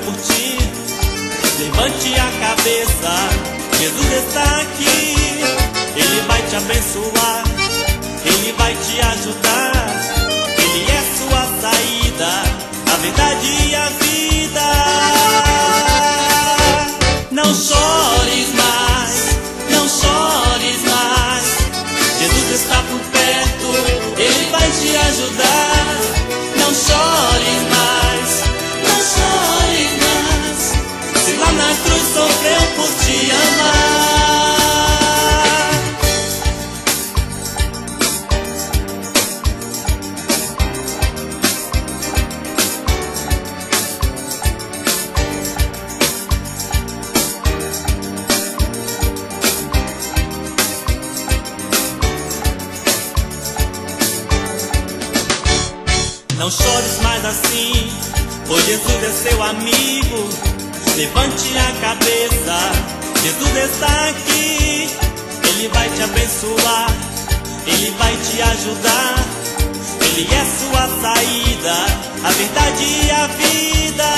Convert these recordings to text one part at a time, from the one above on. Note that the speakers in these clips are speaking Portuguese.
por ti. Levante a cabeça, Jesus está aqui. Ele vai te abençoar, Ele vai te ajudar. Ele é sua saída, a verdade e a vida. Não chores mais, não chores mais. Jesus está por perto, Ele vai te ajudar. Não chores mais, não chores mais. Se lá na cruz sofreu por te amar. Não chores mais assim, pois Jesus é seu amigo. Levante a cabeça, Jesus está aqui. Ele vai te abençoar, Ele vai te ajudar. Ele é sua saída, a verdade e a vida.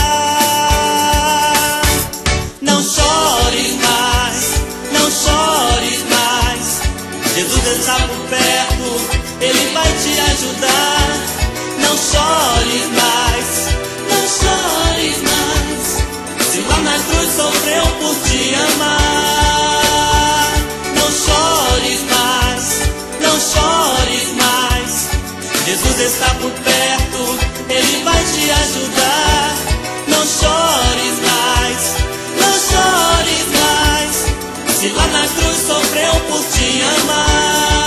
Não chores mais, não chores mais. Jesus está por perto, Ele vai te ajudar. Não chores mais, não chores mais. Se lá na cruz sofreu por te amar. Não chores mais, não chores mais. Jesus está por perto, Ele vai te ajudar. Não chores mais, não chores mais. Se lá na cruz sofreu por te amar.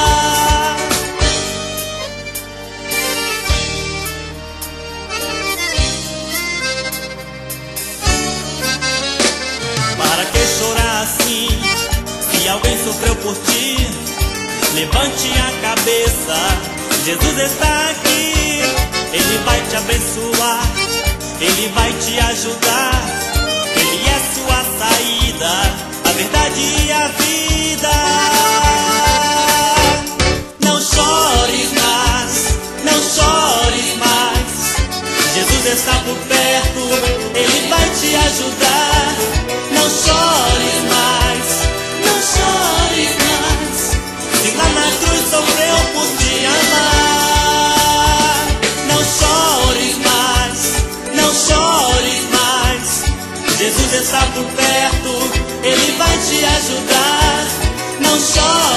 Para que chorar assim, se alguém sofreu por ti? Levante a cabeça, Jesus está aqui. Ele vai te abençoar, Ele vai te ajudar. Ele é sua saída, a verdade e a vida. Não chores mais, não chores mais. Jesus está por perto, Ele vai te ajudar. Não chores mais, não chores mais. Se lá na cruz sofreu por te amar. Não chores mais, não chores mais. Jesus está por perto, Ele vai te ajudar. Não chores